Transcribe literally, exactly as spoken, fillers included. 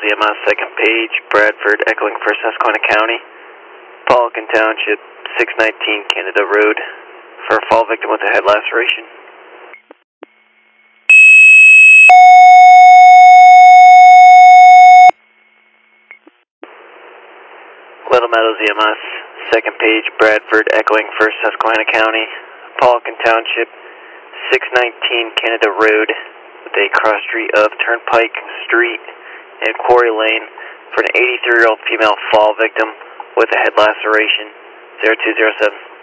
E M S, second page, Bradford, echoing for Susquehanna County. Pelican Township, six nineteen Canada Road, for a fall victim with a head laceration. Little Meadows E M S, second page, Bradford, echoing for Susquehanna County. Pelican Township, six nineteen Canada Road, with a cross street of Turnpike Street and Quarry Lane for an eighty-three-year-old female fall victim with a head laceration. zero two zero seven.